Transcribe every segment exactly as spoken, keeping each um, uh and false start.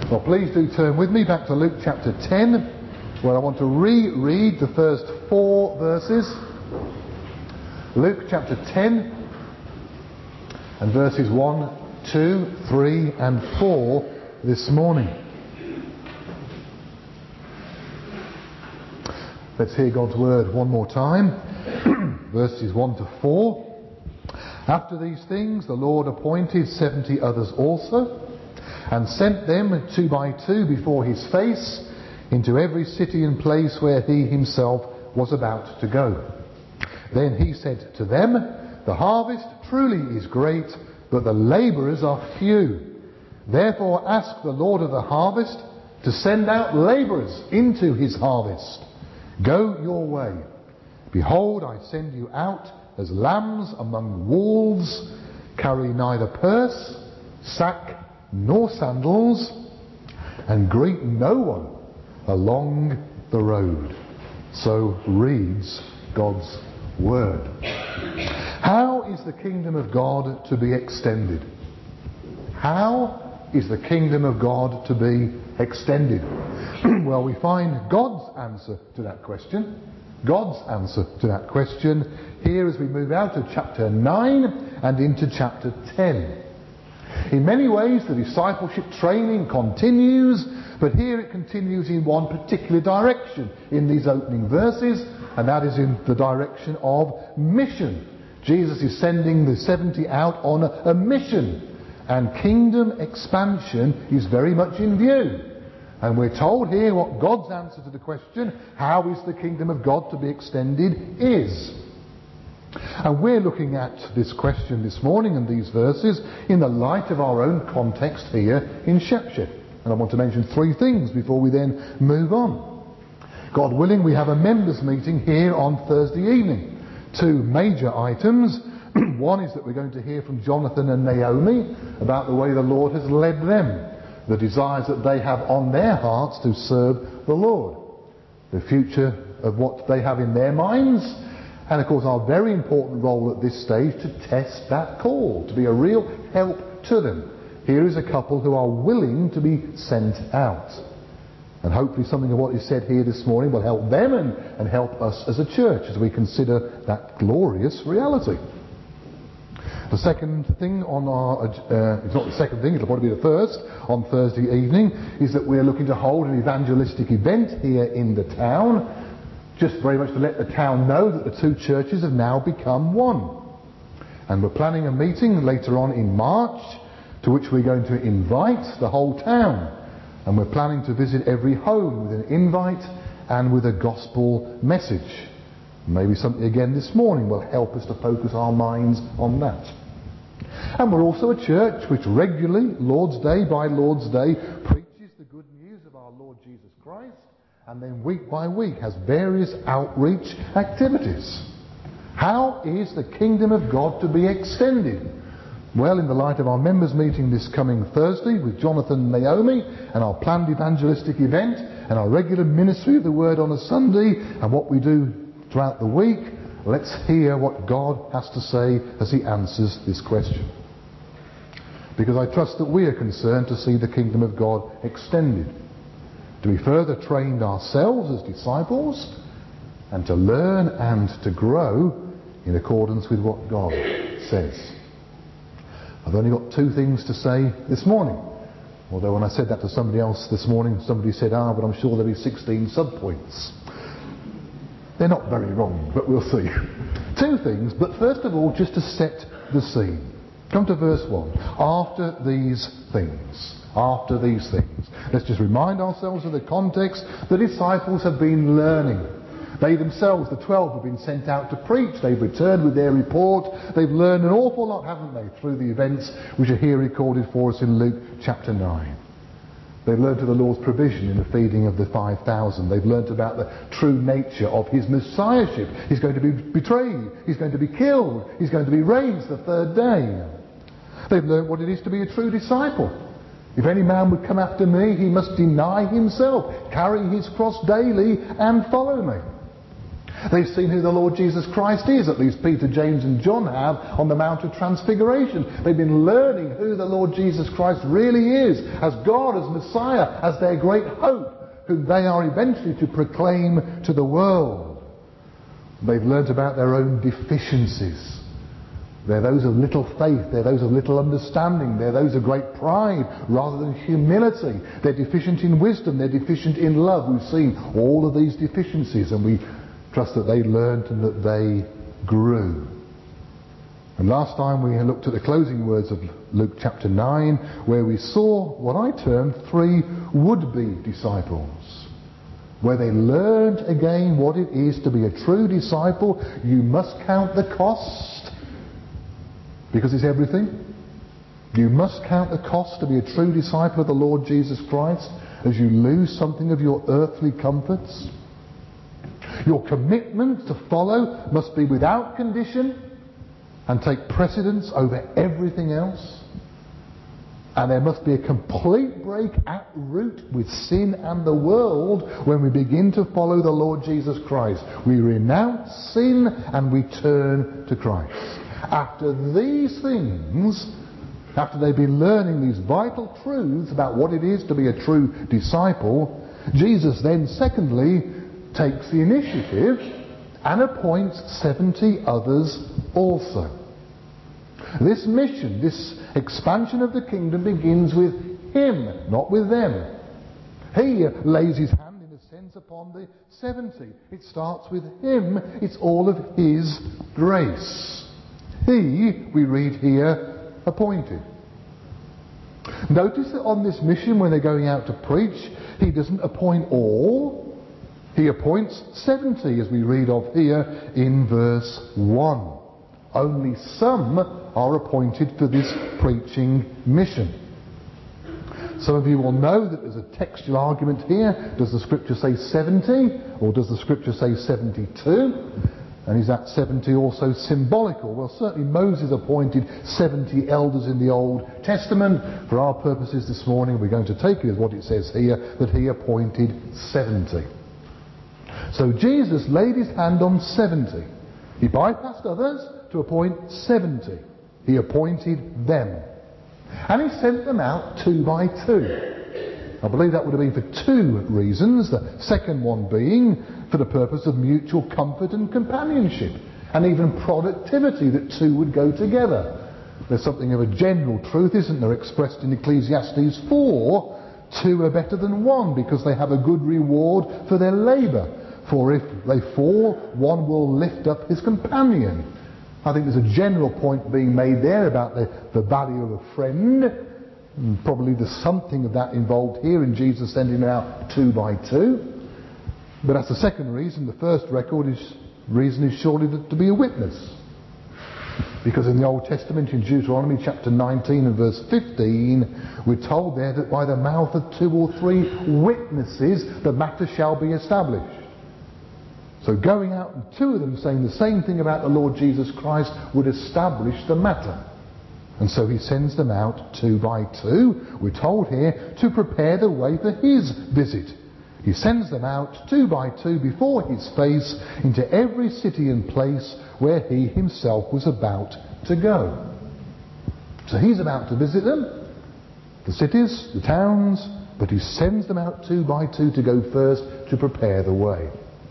Well, please do turn with me back to Luke chapter ten, where I want to reread the first four verses. Luke chapter ten and verses one, two, three and four this morning. Let's hear God's word one more time. Verses one to four. After these things the Lord appointed seventy others also, and sent them two by two before his face into every city and place where he himself was about to go. Then he said to them, "The harvest truly is great, but the labourers are few. Therefore ask the Lord of the harvest to send out labourers into his harvest. Go your way. Behold, I send you out as lambs among wolves. Carry neither purse, sack, nor sandals, and greet no one along the road." So reads God's word. How is the kingdom of God to be extended? How is the kingdom of God to be extended? Well, we find God's answer to that question. God's answer to that question here as we move out of chapter nine and into chapter ten. In many ways the discipleship training continues, but here it continues in one particular direction in these opening verses, and that is in the direction of mission. Jesus is sending the seventy out on a, a mission, and kingdom expansion is very much in view. And we're told here what God's answer to the question, how is the kingdom of God to be extended, is. And we're looking at this question this morning and these verses in the light of our own context here in Shepshed. And I want to mention three things before we then move on. God willing, we have a members meeting here on Thursday evening. Two major items. One is that we're going to hear from Jonathan and Naomi about the way the Lord has led them, the desires that they have on their hearts to serve the Lord, the future of what they have in their minds, and of course our very important role at this stage to test that call, to be a real help to them. Here is a couple who are willing to be sent out. And hopefully something of what is said here this morning will help them and, and help us as a church as we consider that glorious reality. The second thing on our, uh, it's not the second thing, it'll probably be the first, on Thursday evening, is that we're looking to hold an evangelistic event here in the town, just very much to let the town know that the two churches have now become one. And we're planning a meeting later on in March, to which we're going to invite the whole town. And we're planning to visit every home with an invite and with a gospel message. Maybe something again this morning will help us to focus our minds on that. And we're also a church which regularly, Lord's Day by Lord's Day, preaches the good news of our Lord Jesus Christ, and then week by week has various outreach activities. How is the kingdom of God to be extended? Well, in the light of our members meeting this coming Thursday with Jonathan and Naomi, and our planned evangelistic event, and our regular ministry of the word on a Sunday, and what we do throughout the week, let's hear what God has to say as he answers this question. Because I trust that we are concerned to see the kingdom of God extended, to be further trained ourselves as disciples, and to learn and to grow in accordance with what God says. I've only got two things to say this morning. Although when I said that to somebody else this morning, somebody said, ah, but I'm sure there'll be sixteen sub-points. They're not very wrong, but we'll see. Two things, but first of all, just to set the scene. Come to verse one. After these things. After these things. Let's just remind ourselves of the context. The disciples have been learning. They themselves, the twelve, have been sent out to preach. They've returned with their report. They've learned an awful lot, haven't they, through the events which are here recorded for us in Luke chapter nine. They've learnt of the Lord's provision in the feeding of the five thousand. They've learnt about the true nature of his messiahship. He's going to be betrayed. He's going to be killed. He's going to be raised the third day. They've learnt what it is to be a true disciple. If any man would come after me, he must deny himself, carry his cross daily, and follow me. They've seen who the Lord Jesus Christ is, at least Peter, James and John have, on the Mount of Transfiguration. They've been learning who the Lord Jesus Christ really is, as God, as Messiah, as their great hope, whom they are eventually to proclaim to the world. They've learnt about their own deficiencies. They're those of little faith, they're those of little understanding, they're those of great pride rather than humility. They're deficient in wisdom, they're deficient in love. We've seen all of these deficiencies, and we trust that they learnt and that they grew. And last time we looked at the closing words of Luke chapter nine, where we saw what I termed three would-be disciples, where they learned again what it is to be a true disciple. You must count the cost, because it's everything. You must count the cost to be a true disciple of the Lord Jesus Christ, as you lose something of your earthly comforts. Your commitment to follow must be without condition and take precedence over everything else. And there must be a complete break at root with sin and the world when we begin to follow the Lord Jesus Christ. We renounce sin and we turn to Christ. After these things, after they've been learning these vital truths about what it is to be a true disciple, Jesus then secondly takes the initiative and appoints seventy others also. This mission, this expansion of the kingdom begins with him, not with them. He lays his hand in a sense upon the seventy. It starts with him. It's all of his grace. He, we read here, appointed. Notice that on this mission, when they're going out to preach, he doesn't appoint all. He appoints seventy, as we read of here in verse one. Only some are appointed for this preaching mission. Some of you will know that there's a textual argument here. Does the scripture say seventy, or does the scripture say seventy-two? And is that seventy also symbolical? Well, certainly Moses appointed seventy elders in the Old Testament. For our purposes this morning, we're going to take it as what it says here, that he appointed seventy. So Jesus laid his hand on seventy. He bypassed others to appoint seventy. He appointed them. And he sent them out two by two. I believe that would have been for two reasons. The second one being for the purpose of mutual comfort and companionship, and even productivity, that two would go together. There's something of a general truth, isn't there, expressed in Ecclesiastes four. Two are better than one, because they have a good reward for their labour. For if they fall, one will lift up his companion. I think there's a general point being made there about the, the value of a friend. And probably there's something of that involved here in Jesus sending them out two by two. But that's the second reason. The first record is, reason is surely to be a witness. Because in the Old Testament, in Deuteronomy chapter nineteen and verse fifteen, we're told there that by the mouth of two or three witnesses the matter shall be established. So going out and two of them saying the same thing about the Lord Jesus Christ would establish the matter. And so he sends them out two by two, we're told here, to prepare the way for his visit. He sends them out two by two before his face into every city and place where he himself was about to go. So he's about to visit them, the cities, the towns, but he sends them out two by two to go first to prepare the way.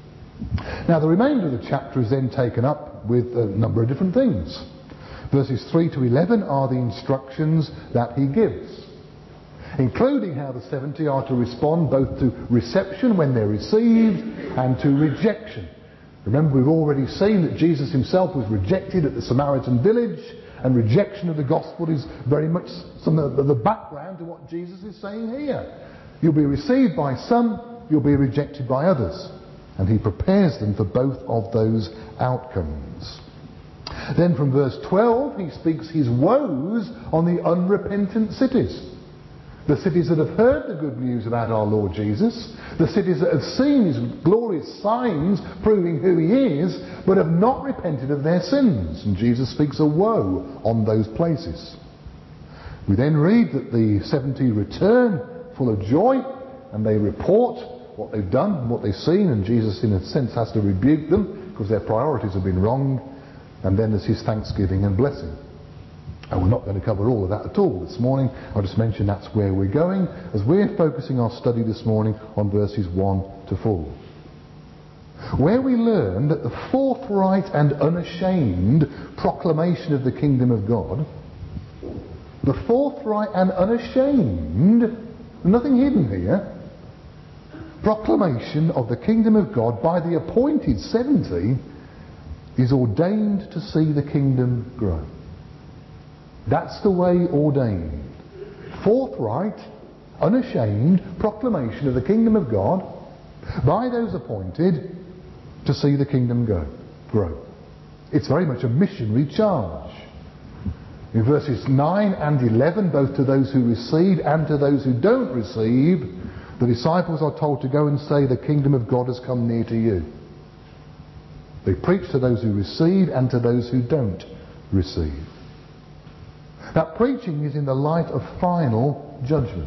Now the remainder of the chapter is then taken up with a number of different things. Verses three to eleven are the instructions that he gives, including how the seventy are to respond both to reception when they're received and to rejection. Remember, we've already seen that Jesus himself was rejected at the Samaritan village, and rejection of the gospel is very much some of the background to what Jesus is saying here. You'll be received by some, you'll be rejected by others. And he prepares them for both of those outcomes. Then from verse twelve, he speaks his woes on the unrepentant cities. The cities that have heard the good news about our Lord Jesus, the cities that have seen his glorious signs proving who he is, but have not repented of their sins. And Jesus speaks a woe on those places. We then read that the seventy return full of joy, and they report what they've done and what they've seen, and Jesus in a sense has to rebuke them. because their priorities have been wrong, and then there's his thanksgiving and blessing. And we're not going to cover all of that at all this morning. I'll just mention that's where we're going as we're focusing our study this morning on verses one to four. Where we learn that the forthright and unashamed proclamation of the kingdom of God, the forthright and unashamed, nothing hidden here, proclamation of the kingdom of God by the appointed seventy is ordained to see the kingdom grow. That's the way ordained. Forthright, unashamed proclamation of the kingdom of God by those appointed to see the kingdom go, grow. It's very much a missionary charge. In verses nine and eleven, both to those who receive and to those who don't receive, the disciples are told to go and say the kingdom of God has come near to you. They preach to those who receive and to those who don't receive. That preaching is in the light of final judgment.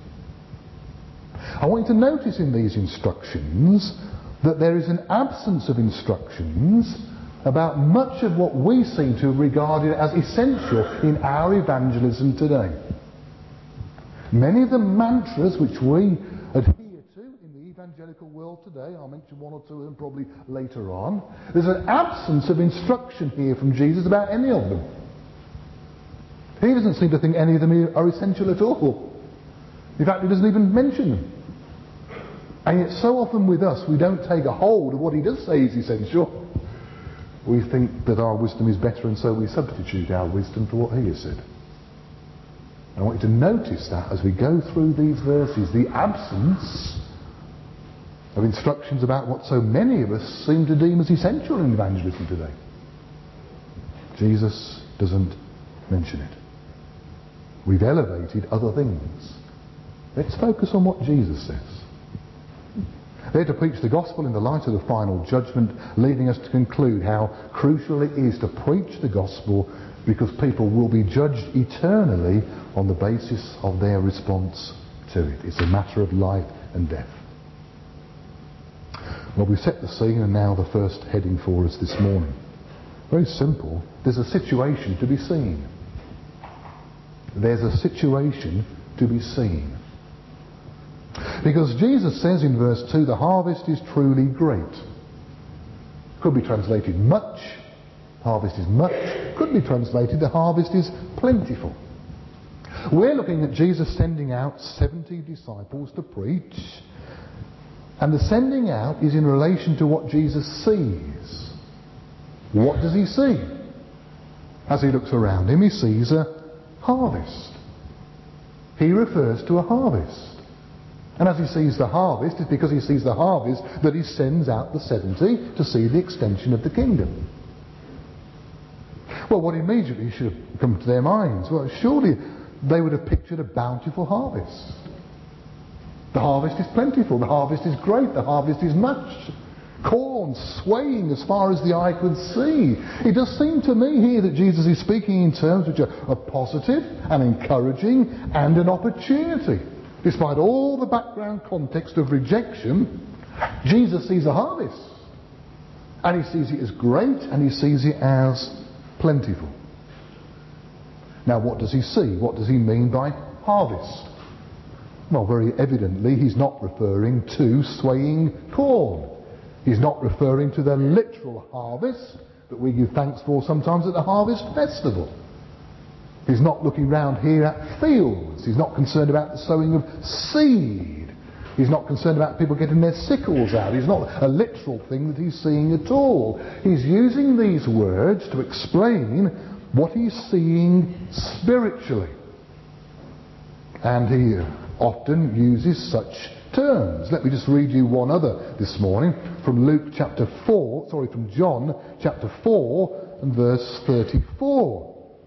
I want you to notice in these instructions that there is an absence of instructions about much of what we seem to have regarded as essential in our evangelism today. Many of the mantras which we adhere to in the evangelical world today, I'll mention one or two of them probably later on, there's an absence of instruction here from Jesus about any of them. He doesn't seem to think any of them are essential at all. In fact, he doesn't even mention them. And yet so often with us we don't take a hold of what he does say is essential. We think that our wisdom is better, and so we substitute our wisdom for what he has said. I want you to notice that as we go through these verses, the absence of instructions about what so many of us seem to deem as essential in evangelism today. Jesus doesn't mention it. We've elevated other things. Let's focus on what Jesus says. They're to preach the gospel in the light of the final judgment, leading us to conclude how crucial it is to preach the gospel, because people will be judged eternally on the basis of their response to it. It's a matter of life and death. Well, we've set the scene, and now the first heading for us this morning. Very simple. There's a situation to be seen. There's a situation to be seen. Because Jesus says in verse two, the harvest is truly great. Could be translated much. Harvest is much. Could be translated the harvest is plentiful. We're looking at Jesus sending out seventy disciples to preach. And the sending out is in relation to what Jesus sees. What does he see? As he looks around him, he sees a harvest. He refers to a harvest. And as he sees the harvest, it's because he sees the harvest that he sends out the seventy to see the extension of the kingdom. Well, what immediately should have come to their minds? Well, surely they would have pictured a bountiful harvest. The harvest is plentiful, the harvest is great, the harvest is much. Corn swaying as far as the eye could see. It does seem to me here that Jesus is speaking in terms which are, are positive and encouraging and an opportunity. Despite all the background context of rejection, Jesus sees a harvest. And he sees it as great, and he sees it as plentiful. Now, what does he see? What does he mean by harvest? Well, very evidently, he's not referring to swaying corn. He's not referring to the literal harvest that we give thanks for sometimes at the harvest festival. He's not looking round here at fields. He's not concerned about the sowing of seed. He's not concerned about people getting their sickles out. It's not a literal thing that he's seeing at all. He's using these words to explain what he's seeing spiritually. And he often uses such terms. Let me just read you one other this morning from Luke chapter four, sorry, from John chapter four and verse thirty-four.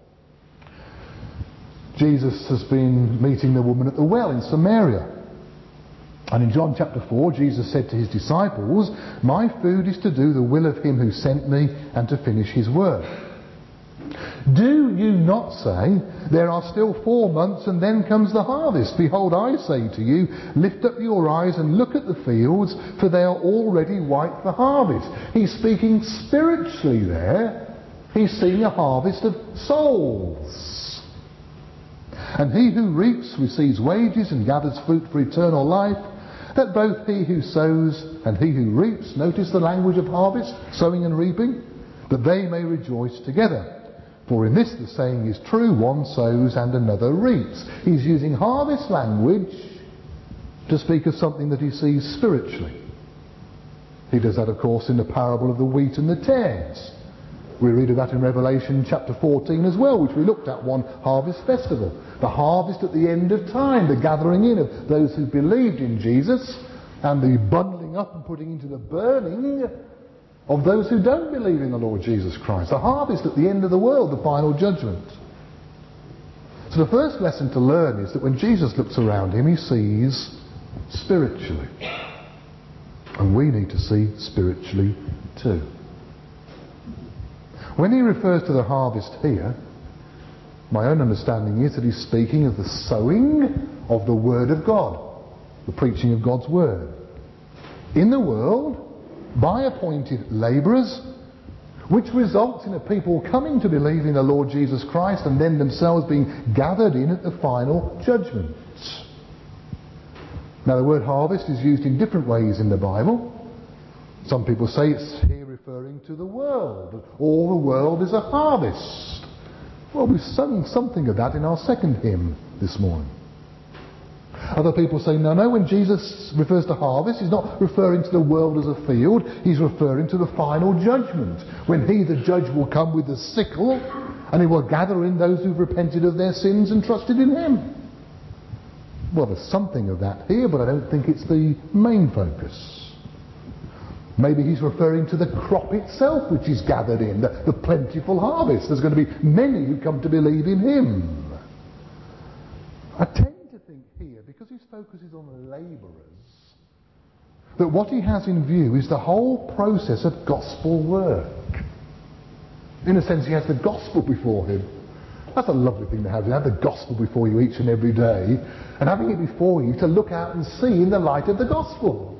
Jesus has been meeting the woman at the well in Samaria. And in John chapter four, Jesus said to his disciples, "My food is to do the will of him who sent me and to finish his work." Do you not say, there are still four months and then comes the harvest? Behold, I say to you, lift up your eyes and look at the fields, for they are already white for harvest. He's speaking spiritually there. He's seeing a harvest of souls. And he who reaps receives wages and gathers fruit for eternal life, that both he who sows and he who reaps, notice the language of harvest, sowing and reaping, that they may rejoice together. For in this the saying is true, one sows and another reaps. He's using harvest language to speak of something that he sees spiritually. He does that, of course, in the parable of the wheat and the tares. We read of that in Revelation chapter fourteen as well, which we looked at one harvest festival. The harvest at the end of time, the gathering in of those who believed in Jesus, and the bundling up and putting into the burning of those who don't believe in the Lord Jesus Christ. The harvest at the end of the world, the final judgment. So the first lesson to learn is that when Jesus looks around him, he sees spiritually. And we need to see spiritually too. When he refers to the harvest here, my own understanding is that he's speaking of the sowing of the Word of God, the preaching of God's Word. In the world, by appointed labourers, which results in a people coming to believe in the Lord Jesus Christ and then themselves being gathered in at the final judgment. Now the word harvest is used in different ways in the Bible. Some people say it's here referring to the world. All the world is a harvest. Well, we've sung something of that in our second hymn this morning. Other people say, no, no, when Jesus refers to harvest, he's not referring to the world as a field, he's referring to the final judgment, when he, the judge, will come with the sickle, and he will gather in those who've repented of their sins and trusted in him. Well, there's something of that here, but I don't think it's the main focus. Maybe he's referring to the crop itself which is gathered in, the, the plentiful harvest. There's going to be many who come to believe in him. I tend here, because his focus is on labourers, that what he has in view is the whole process of gospel work. In a sense, he has the gospel before him. That's a lovely thing to have, to have the gospel before you each and every day, and having it before you to look out and see in the light of the gospel.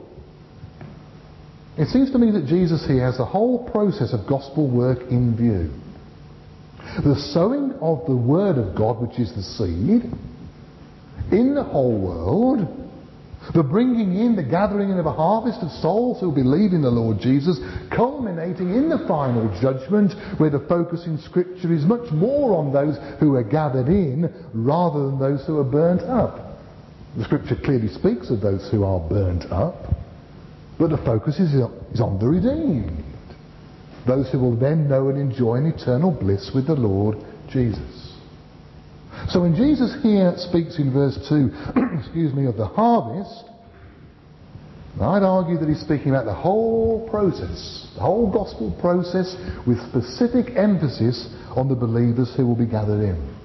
It seems to me that Jesus here has the whole process of gospel work in view. The sowing of the word of God, which is the seed, in the whole world, the bringing in, the gathering in of a harvest of souls who believe in the Lord Jesus, culminating in the final judgment, where the focus in Scripture is much more on those who are gathered in rather than those who are burnt up. The Scripture clearly speaks of those who are burnt up, but the focus is on the redeemed, those who will then know and enjoy an eternal bliss with the Lord Jesus. So when Jesus here speaks in verse two, excuse me, of the harvest, I'd argue that he's speaking about the whole process, the whole gospel process, with specific emphasis on the believers who will be gathered in.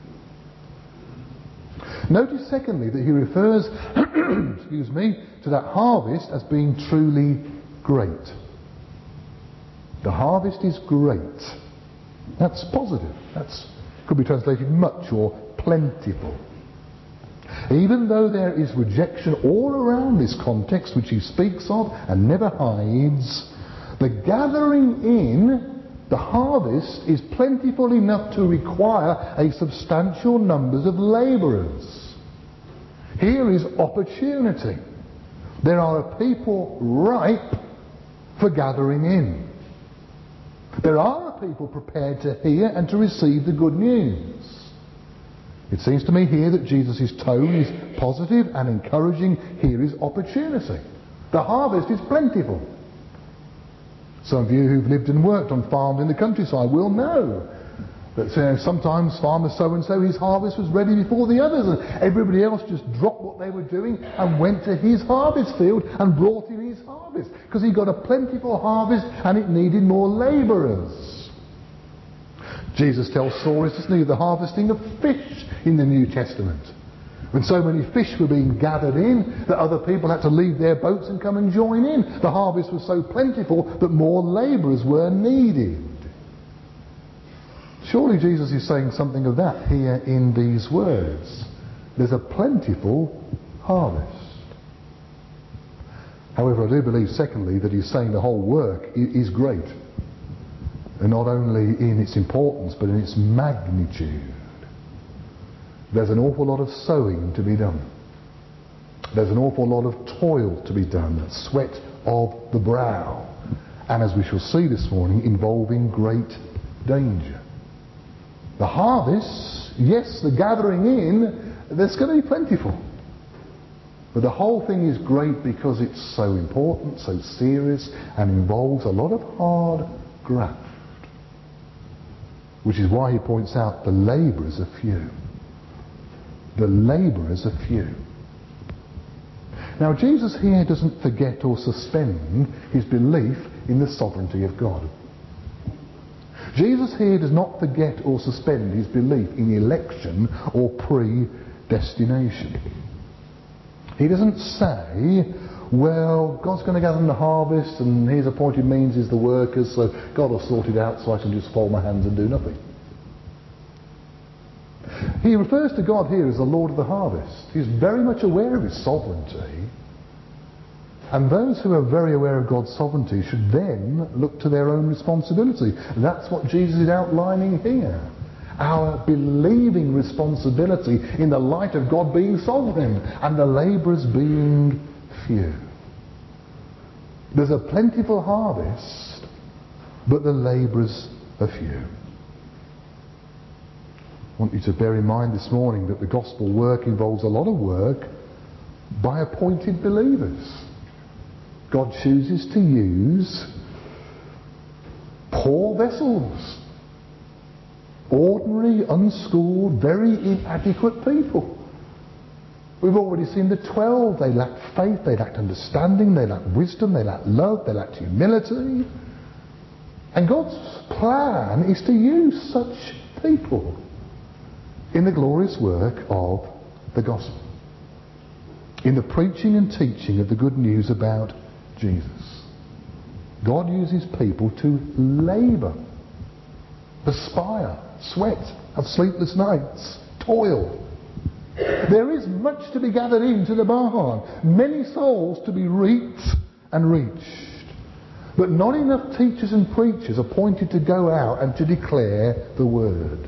Notice secondly that he refers, excuse me, to that harvest as being truly great. The harvest is great. That's positive. That's could be translated much or plentiful. Even though there is rejection all around this context which he speaks of and never hides, the gathering in, the harvest, is plentiful enough to require a substantial numbers of labourers. Here is opportunity. There are a people ripe for gathering in. There are a people prepared to hear and to receive the good news. It seems to me here that Jesus' tone is positive and encouraging. Here is opportunity. The harvest is plentiful. Some of you who've lived and worked on farms in the countryside will know that you know, sometimes farmer so-and-so, his harvest was ready before the others, and everybody else just dropped what they were doing and went to his harvest field and brought in his harvest, because he got a plentiful harvest and it needed more labourers. Jesus tells stories, doesn't he, of the harvesting of fish in the New Testament, when so many fish were being gathered in that other people had to leave their boats and come and join in. The harvest was so plentiful that more labourers were needed. Surely Jesus is saying something of that here in these words. There's a plentiful harvest. However, I do believe, secondly, that he's saying the whole work is great. And not only in its importance, but in its magnitude. There's an awful lot of sowing to be done. There's an awful lot of toil to be done, sweat of the brow. And as we shall see this morning, involving great danger. The harvest, yes, the gathering in, there's going to be plentiful. But the whole thing is great because it's so important, so serious, and involves a lot of hard graft. Which is why he points out the labourers are few. The labourers are few. Now Jesus here doesn't forget or suspend his belief in the sovereignty of God. Jesus here does not forget or suspend his belief in election or predestination. He doesn't say, well, God's going to gather in the harvest and his appointed means is the workers, so God will sort it out so I can just fold my hands and do nothing. He refers to God here as the Lord of the harvest. He's very much aware of his sovereignty. And those who are very aware of God's sovereignty should then look to their own responsibility. And that's what Jesus is outlining here. Our believing responsibility in the light of God being sovereign and the labourers being few. There's a plentiful harvest, but the labourers are few. I want you to bear in mind this morning that the gospel work involves a lot of work by appointed believers. God chooses to use poor vessels. Ordinary, unschooled, very inadequate people. We've already seen the twelve. They lacked faith, they lacked understanding, they lacked wisdom, they lacked love, they lacked humility. And God's plan is to use such people in the glorious work of the gospel. In the preaching and teaching of the good news about Jesus. God uses people to labour, perspire, sweat, have sleepless nights, toil. There is much to be gathered into the barn, many souls to be reaped and reached, but not enough teachers and preachers appointed to go out and to declare the word.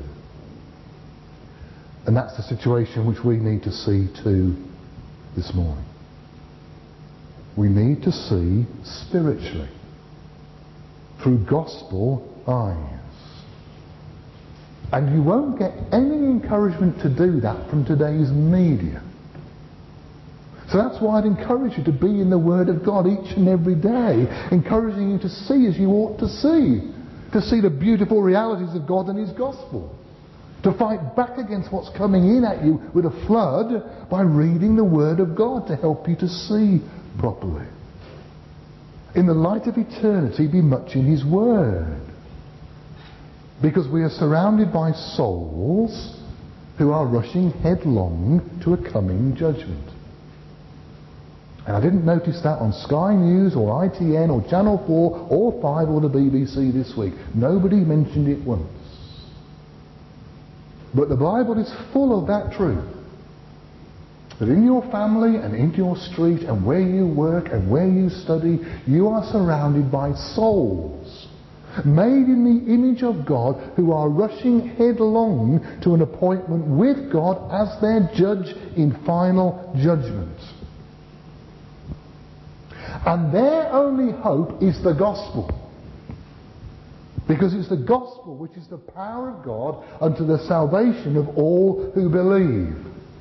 And that's the situation which we need to see too this morning. We need to see spiritually, through gospel eyes. And you won't get any encouragement to do that from today's media. So that's why I'd encourage you to be in the Word of God each and every day, encouraging you to see as you ought to see, to see the beautiful realities of God and His gospel, to fight back against what's coming in at you with a flood by reading the Word of God to help you to see properly. In the light of eternity, be much in His Word. Because we are surrounded by souls who are rushing headlong to a coming judgment. And I didn't notice that on Sky News or I T N or Channel four or five or the B B C this week. Nobody mentioned it once. But the Bible is full of that truth. That in your family and in your street and where you work and where you study, you are surrounded by souls made in the image of God who are rushing headlong to an appointment with God as their judge in final judgment. And their only hope is the gospel. Because it's the gospel which is the power of God unto the salvation of all who believe.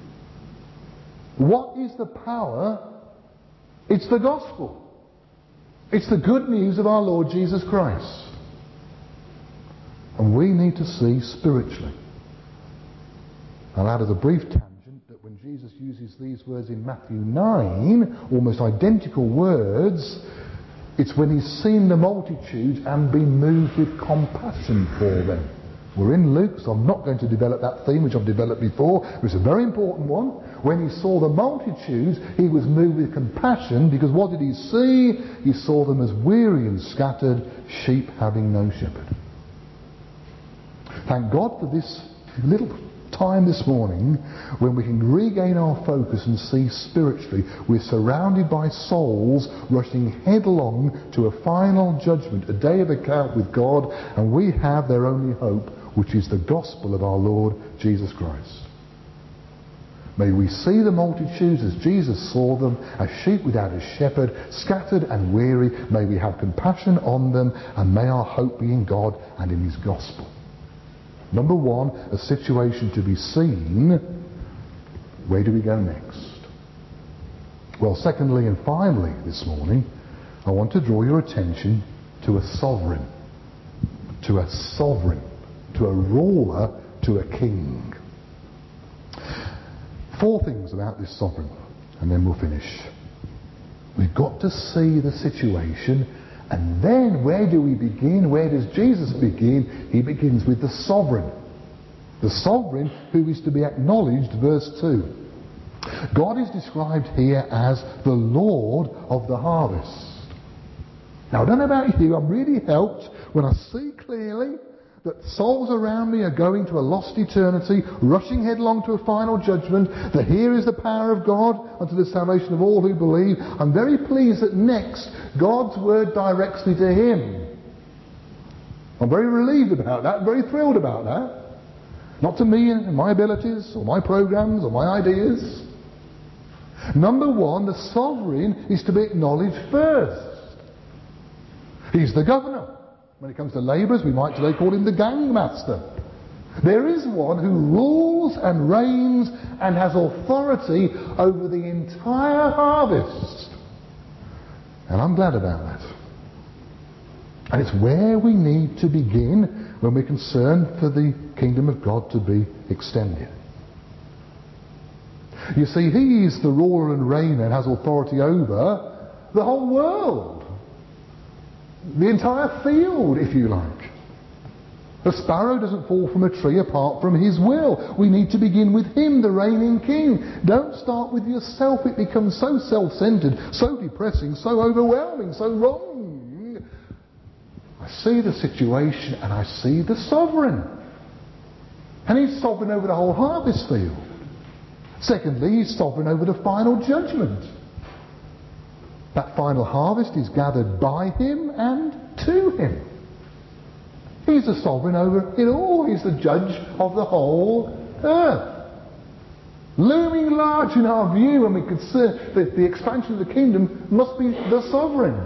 What is the power? It's the gospel. It's the good news of our Lord Jesus Christ. And we need to see spiritually. I'll add as a brief tangent that when Jesus uses these words in Matthew nine, almost identical words, it's when he's seen the multitudes and been moved with compassion for them. We're in Luke, so I'm not going to develop that theme which I've developed before, but it's a very important one. When he saw the multitudes, he was moved with compassion, because what did he see? He saw them as weary and scattered sheep having no shepherd. Thank God for this little time this morning when we can regain our focus and see spiritually we're surrounded by souls rushing headlong to a final judgment, a day of account with God, and we have their only hope, which is the gospel of our Lord Jesus Christ. May we see the multitudes as Jesus saw them, as sheep without a shepherd, scattered and weary. May we have compassion on them, and may our hope be in God and in his gospel. Number one, a situation to be seen. Where do we go next? Well, secondly and finally this morning, I want to draw your attention to a sovereign. To a sovereign. To a ruler. To a king. Four things about this sovereign, and then we'll finish. We've got to see the situation, and then where do we begin? Where does Jesus begin? He begins with the sovereign. The sovereign who is to be acknowledged, verse two. God is described here as the Lord of the harvest. Now I don't know about you, I'm really helped when I see clearly that souls around me are going to a lost eternity, rushing headlong to a final judgment, that here is the power of God unto the salvation of all who believe. I'm very pleased that next God's word directs me to him. I'm very relieved about that, very thrilled about that. Not to me and my abilities or my programs or my ideas. Number one, the sovereign is to be acknowledged first. He's the governor. When it comes to labourers, we might today call him the gangmaster. There is one who rules and reigns and has authority over the entire harvest. And I'm glad about that. And it's where we need to begin when we're concerned for the kingdom of God to be extended. You see, he is the ruler and reigner and has authority over the whole world. The entire field, if you like. A sparrow doesn't fall from a tree apart from his will. We need to begin with him, the reigning king. Don't start with yourself. It becomes so self-centered, so depressing, so overwhelming, so wrong. I see the situation and I see the sovereign. And he's sovereign over the whole harvest field. Secondly, he's sovereign over the final judgment. That final harvest is gathered by him and to him. He's the sovereign over it all. He's the judge of the whole earth. Looming large in our view when we consider that the expansion of the kingdom must be the sovereign.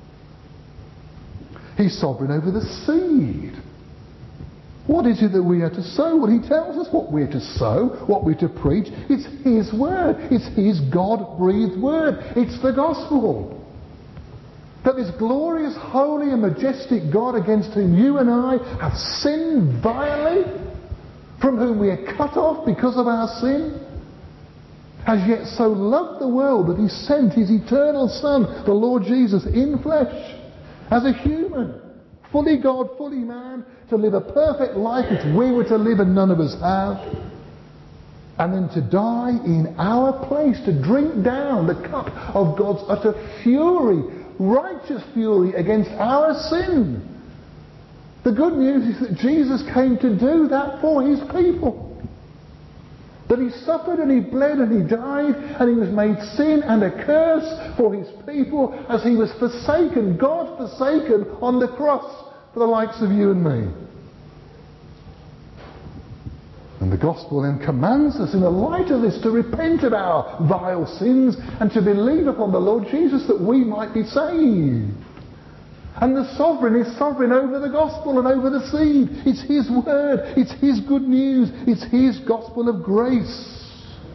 He's sovereign over the seed. What is it that we are to sow? Well, he tells us what we're to sow, what we're to preach. It's his word. It's his God-breathed word. It's the gospel. That this glorious, holy and majestic God against whom you and I have sinned vilely, from whom we are cut off because of our sin, has yet so loved the world that he sent his eternal Son, the Lord Jesus, in flesh, as a human, fully God, fully man, to live a perfect life which we were to live and none of us have, and then to die in our place, to drink down the cup of God's utter fury, righteous fury against our sin. The good news is that Jesus came to do that for his people. That he suffered and he bled and he died and he was made sin and a curse for his people as he was forsaken, God forsaken on the cross for the likes of you and me. And the gospel then commands us in the light of this to repent of our vile sins and to believe upon the Lord Jesus that we might be saved. And the sovereign is sovereign over the gospel and over the seed. It's his word. It's his good news. It's his gospel of grace.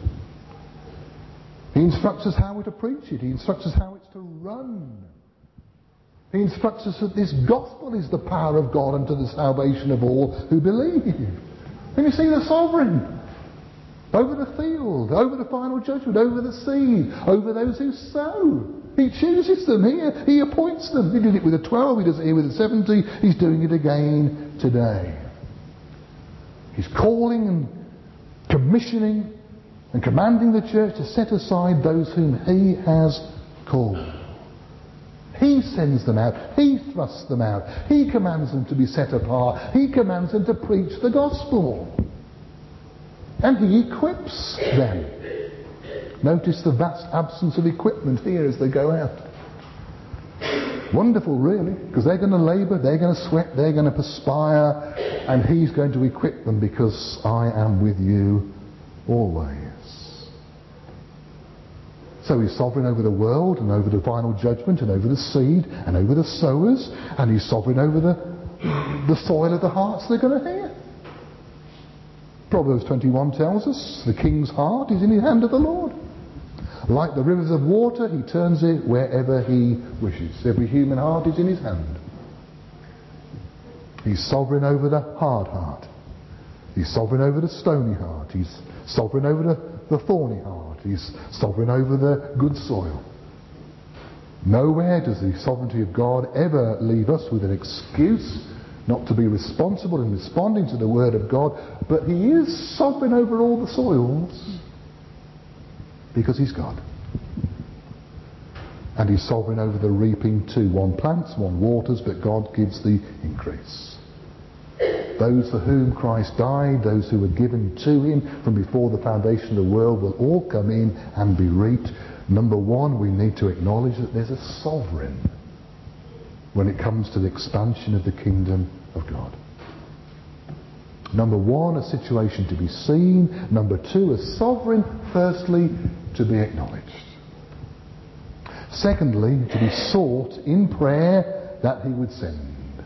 He instructs us how we're to preach it. He instructs us how it's to run. He instructs us that this gospel is the power of God unto the salvation of all who believe. And you see the sovereign over the field, over the final judgment, over the seed, over those who sow. He chooses them. He, he appoints them. He did it with the twelve. He does it here with the seventy. He's doing it again today. He's calling and commissioning and commanding the church to set aside those whom he has called. He sends them out. He thrusts them out. He commands them to be set apart. He commands them to preach the gospel. And he equips them. Notice the vast absence of equipment here as they go out. Wonderful, really, because they're going to labour, they're going to sweat, they're going to perspire, and he's going to equip them because I am with you always. So he's sovereign over the world and over the final judgment and over the seed and over the sowers, and he's sovereign over the, the soil of the hearts they're going to hear. Proverbs twenty-one tells us the king's heart is in the hand of the Lord. Like the rivers of water, he turns it wherever he wishes. Every human heart is in his hand. He's sovereign over the hard heart. He's sovereign over the stony heart. He's sovereign over the, the thorny heart. He's sovereign over the good soil. Nowhere does the sovereignty of God ever leave us with an excuse not to be responsible in responding to the word of God, but he is sovereign over all the soils. Because he's God. And he's sovereign over the reaping too. One plants, one waters, but God gives the increase. Those for whom Christ died, those who were given to him from before the foundation of the world, will all come in and be reaped. Number one, we need to acknowledge that there's a sovereign when it comes to the expansion of the kingdom of God. Number one, a situation to be seen. Number two, a sovereign, firstly, to be acknowledged. Secondly, to be sought in prayer that he would send.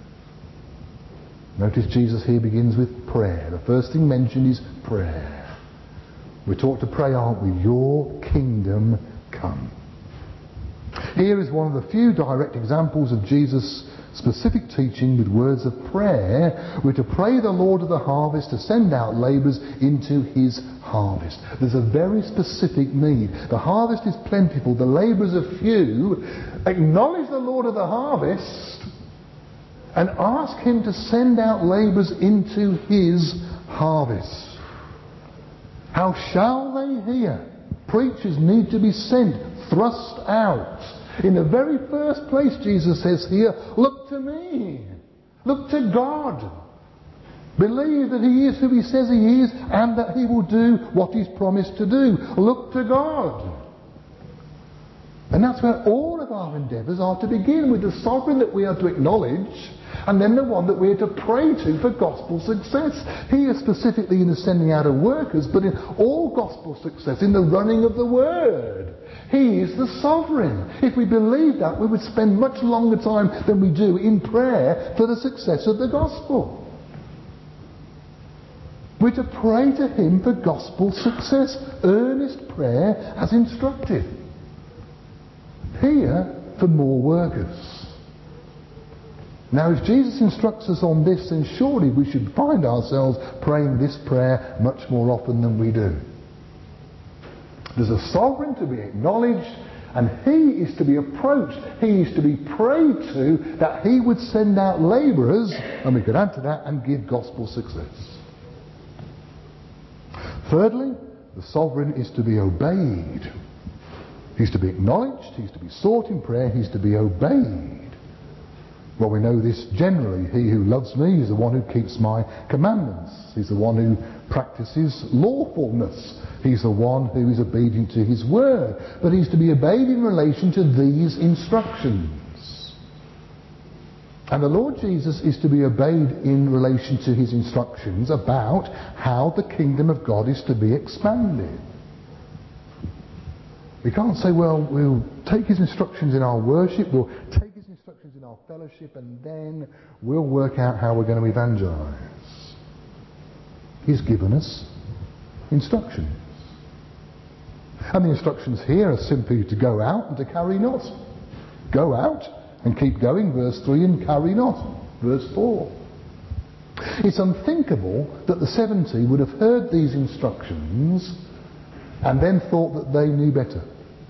Notice Jesus here begins with prayer. The first thing mentioned is prayer. We're taught to pray, aren't we? Your kingdom come. Here is one of the few direct examples of Jesus' specific teaching with words of prayer. We're to pray the Lord of the harvest to send out labourers into his harvest. There's a very specific need. The harvest is plentiful, the labourers are few. Acknowledge the Lord of the harvest and ask him to send out labourers into his harvest. How shall they hear? Preachers need to be sent, thrust out. In the very first place, Jesus says here, look to me. Look to God. Believe that he is who he says he is and that he will do what he's promised to do. Look to God. And that's where all of our endeavours are to begin, with the sovereign that we are to acknowledge, and then the one that we are to pray to for gospel success. Here specifically in the sending out of workers, but in all gospel success, in the running of the word. He is the sovereign. If we believe that, we would spend much longer time than we do in prayer for the success of the gospel. We're to pray to him for gospel success. Earnest prayer as instructed. Here, for more workers. Now, if Jesus instructs us on this, then surely we should find ourselves praying this prayer much more often than we do. There's a sovereign to be acknowledged, and he is to be approached. He is to be prayed to that he would send out labourers, and we could add to that, and give gospel success. Thirdly, the sovereign is to be obeyed. He's to be acknowledged, he's to be sought in prayer, he's to be obeyed. Well, we know this generally. He who loves me is the one who keeps my commandments. He's the one who practices lawfulness. He's the one who is obedient to his word. But he's to be obeyed in relation to these instructions. And the Lord Jesus is to be obeyed in relation to his instructions about how the kingdom of God is to be expanded. We can't say, well, we'll take his instructions in our worship, we'll take his instructions in our fellowship, and then we'll work out how we're going to evangelize. He's given us instructions. And the instructions here are simply to go out and to carry not. Go out and keep going, verse three, and carry not, verse four. It's unthinkable that the seventy would have heard these instructions and then thought that they knew better.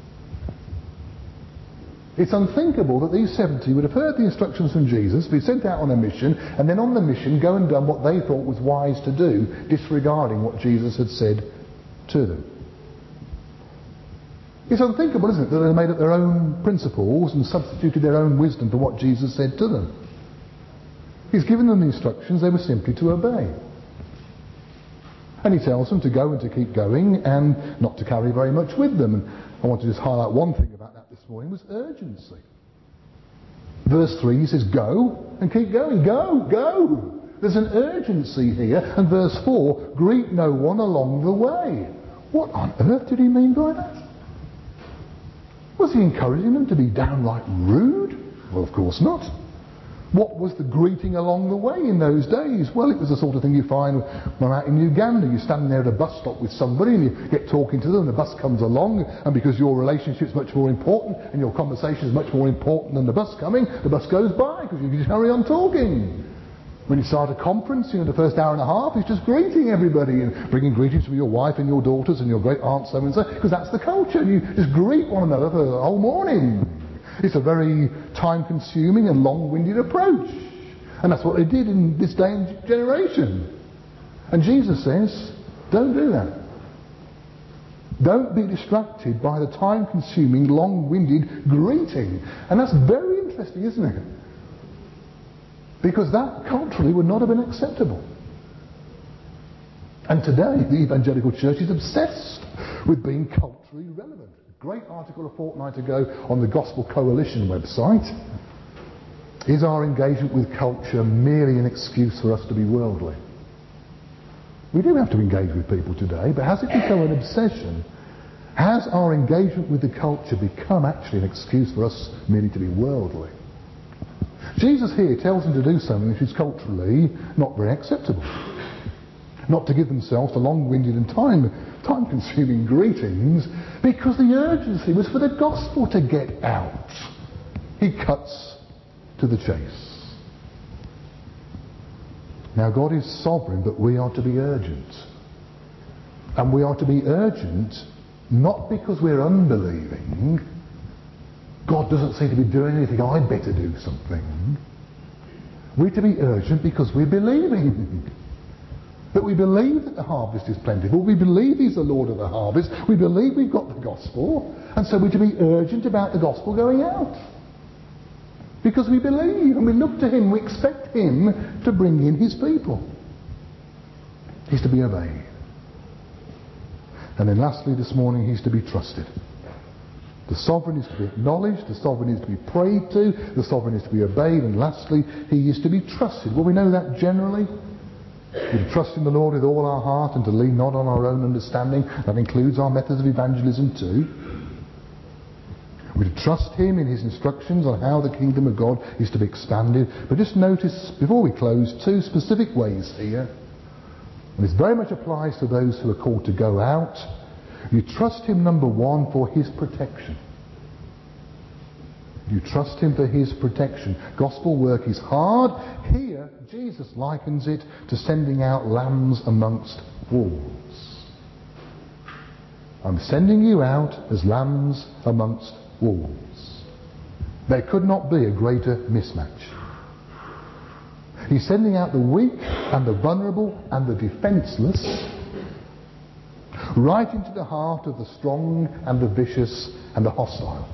It's unthinkable that these seventy would have heard the instructions from Jesus, be sent out on a mission, and then on the mission go and done what they thought was wise to do, disregarding what Jesus had said to them. It's unthinkable, isn't it, that they made up their own principles and substituted their own wisdom for what Jesus said to them. He's given them the instructions, they were simply to obey. And he tells them to go and to keep going and not to carry very much with them. And I want to just highlight one thing about that this morning, was urgency. Verse three, he says, go and keep going. Go, go. There's an urgency here. And verse four, greet no one along the way. What on earth did he mean by that? Was he encouraging them to be downright rude? Well, of course not. What was the greeting along the way in those days? Well, it was the sort of thing you find when out in Uganda. You're standing there at a bus stop with somebody and you get talking to them and the bus comes along, and because your relationship's much more important and your conversation is much more important than the bus coming, the bus goes by because you can just carry on talking. When you start a conference, you know, the first hour and a half is just greeting everybody and bringing greetings from your wife and your daughters and your great aunt so and so, because that's the culture. You just greet one another for the whole morning. It's a very time-consuming and long-winded approach. And that's what they did in this day and generation. And Jesus says, don't do that. Don't be distracted by the time-consuming, long-winded greeting. And that's very interesting, isn't it? Because that culturally would not have been acceptable. And today, the evangelical church is obsessed with being culturally relevant. Great article a fortnight ago on the Gospel Coalition website. Is our engagement with culture merely an excuse for us to be worldly? We do have to engage with people today, but has it become an obsession? Has our engagement with the culture become actually an excuse for us merely to be worldly? Jesus here tells them to do something which is culturally not very acceptable. Not to give themselves to long-winded and time, time-consuming greetings, because the urgency was for the gospel to get out. He cuts to the chase. Now, God is sovereign, but we are to be urgent. And we are to be urgent not because we're unbelieving. God doesn't seem to be doing anything, I'd better do something. We're to be urgent because we're believing. That we believe that the harvest is plentiful. We believe He's the Lord of the harvest. We believe we've got the gospel. And so we're to be urgent about the gospel going out. Because we believe and we look to Him. We expect Him to bring in His people. He's to be obeyed. And then lastly this morning, He's to be trusted. The sovereign is to be acknowledged. The sovereign is to be prayed to. The sovereign is to be obeyed. And lastly, He is to be trusted. Well, we know that generally. We to trust in the Lord with all our heart and to lean not on our own understanding. That includes our methods of evangelism too. We to trust Him in His instructions on how the kingdom of God is to be expanded. But just notice, before we close, two specific ways here. And this very much applies to those who are called to go out. You trust Him, number one, for His protection. You trust Him for His protection. Gospel work is hard. Here, Jesus likens it to sending out lambs amongst wolves. I'm sending you out as lambs amongst wolves. There could not be a greater mismatch. He's sending out the weak and the vulnerable and the defenceless right into the heart of the strong and the vicious and the hostile.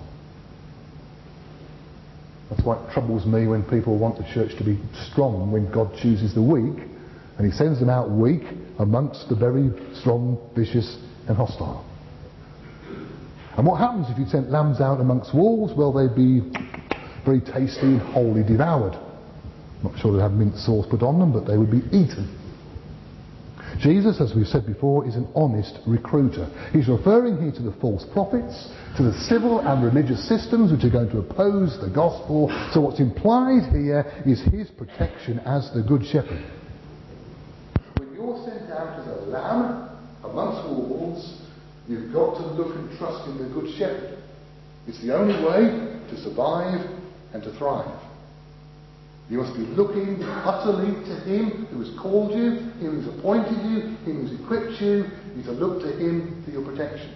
That's why it troubles me when people want the church to be strong when God chooses the weak, and He sends them out weak amongst the very strong, vicious and hostile. And what happens if you sent lambs out amongst wolves? Well, they'd be very tasty and wholly devoured. I'm not sure they'd have mint sauce put on them, but they would be eaten. Jesus, as we've said before, is an honest recruiter. He's referring here to the false prophets, to the civil and religious systems which are going to oppose the gospel. So what's implied here is His protection as the good shepherd. When you're sent out as a lamb amongst wolves, you've got to look and trust in the good shepherd. It's the only way to survive and to thrive. You must be looking utterly to Him who has called you, Him who has appointed you, Him who has equipped you. You're to look to Him for your protection.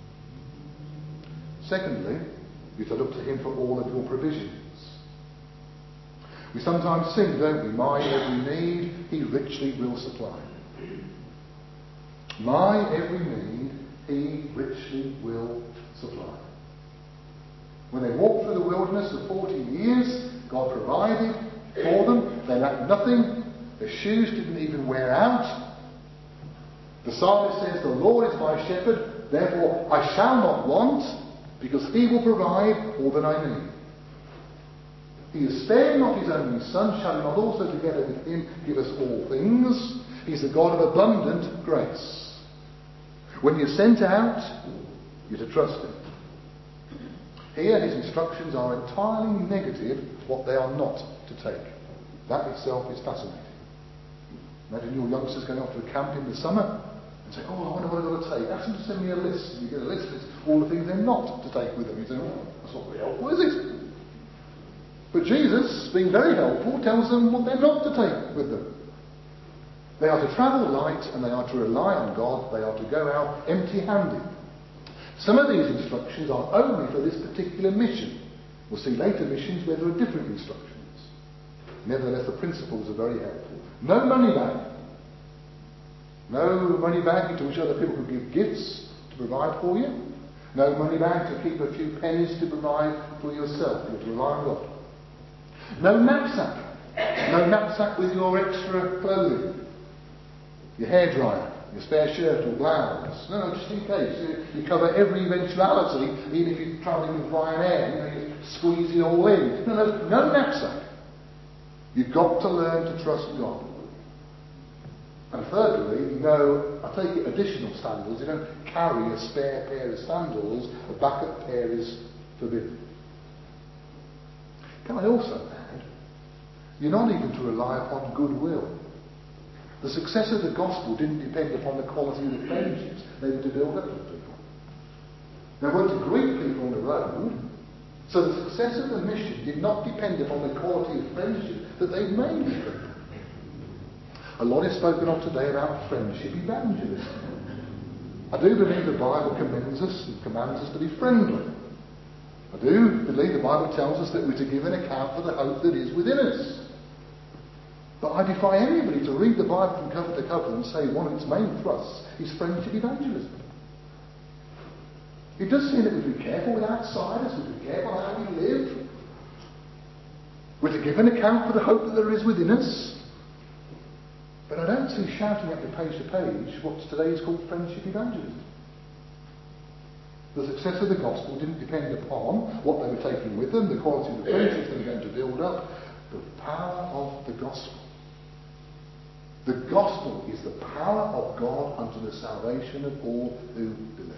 Secondly, you're to look to Him for all of your provisions. We sometimes sing, don't we? My every need He richly will supply. My every need he richly will supply. When they walked through the wilderness for forty years, God provided for them. They lacked nothing. Their shoes didn't even wear out. The psalmist says, the Lord is my shepherd, therefore I shall not want, because he will provide all that I need. He has spared not his only son, shall he not also together with him give us all things? He's the God of abundant grace. When you're sent out, you're to trust him. Here his instructions are entirely negative, what they are not to take. That itself is fascinating. Imagine your youngsters going off to a camp in the summer and say, oh, I wonder what I've got to take. Ask them to send me a list. And you get a list of all the things they're not to take with them. You say, oh, that's not very helpful, is it? But Jesus, being very helpful, tells them what they're not to take with them. They are to travel light and they are to rely on God. They are to go out empty-handed. Some of these instructions are only for this particular mission. We'll see later missions where there are different instructions. Nevertheless, the principles are very helpful. No money bag. No money bag into which other people can give gifts to provide for you. No money bag to keep a few pennies to provide for yourself. You're to rely on God. No knapsack. No knapsack with your extra clothing. Your hairdryer, your spare shirt or blouse. No, no, just in case. You, you cover every eventuality, even if you're travelling with Ryanair. You know, you squeeze it all in. No, no, no knapsack. You've got to learn to trust God. And thirdly, no, I take it, additional sandals. You don't carry a spare pair of sandals. A backup pair is forbidden. Can I also add, you're not even to rely upon goodwill. The success of the gospel didn't depend upon the quality of the friendships they were to build up with people. They weren't to greet people on the road. So the success of the mission did not depend upon the quality of friendship that they made with people. A lot is spoken of today about friendship evangelism. I do believe the Bible commends us and commands us to be friendly. I do believe the Bible tells us that we're to give an account for the hope that is within us. But I defy anybody to read the Bible from cover to cover and say one of its main thrusts is friendship evangelism. It does seem that we're to be careful with outsiders, we're to be careful how we live. We're to give an account for the hope that there is within us. But I don't see shouting at me page to page what today is called friendship evangelism. The success of the gospel didn't depend upon what they were taking with them, the quality of the friendships they were going to build up, the power of the gospel. The gospel is the power of God unto the salvation of all who believe.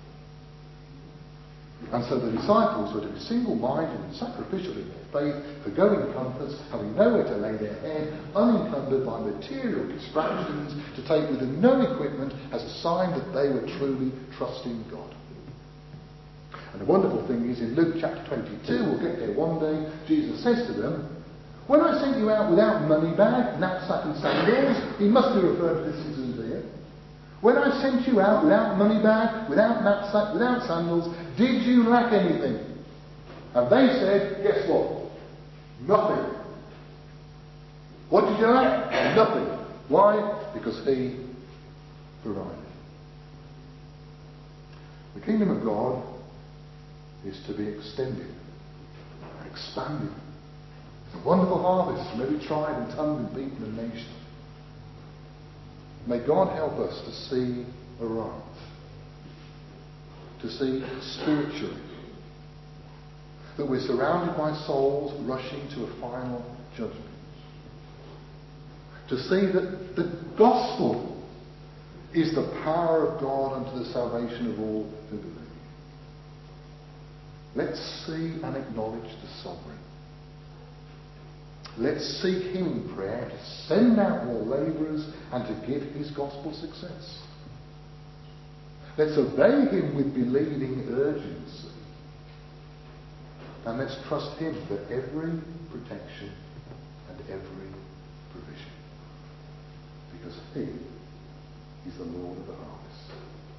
And so the disciples were to be single-minded and sacrificial in their faith, forgoing comforts, having nowhere to lay their head, unencumbered by material distractions, to take with them no equipment as a sign that they were truly trusting God. And the wonderful thing is, in Luke chapter twenty-two, we'll get there one day, Jesus says to them, when I sent you out without money bag, knapsack and sandals, he must be referring to this incident here. When I sent you out without money bag, without knapsack, without sandals, did you lack anything? And they said, guess what? Nothing. What did you lack? Nothing. Why? Because he provided. The kingdom of God is to be extended, expanded. It's a wonderful harvest from every tribe and tongue and people and nation. May God help us to see aright, to see spiritually, that we're surrounded by souls rushing to a final judgment. To see that the gospel is the power of God unto the salvation of all who believe. Let's see and acknowledge the sovereign. Let's seek him in prayer to send out more labourers and to give his gospel success. Let's obey him with believing urgency. And let's trust him for every protection and every provision. Because he is the Lord of the harvest.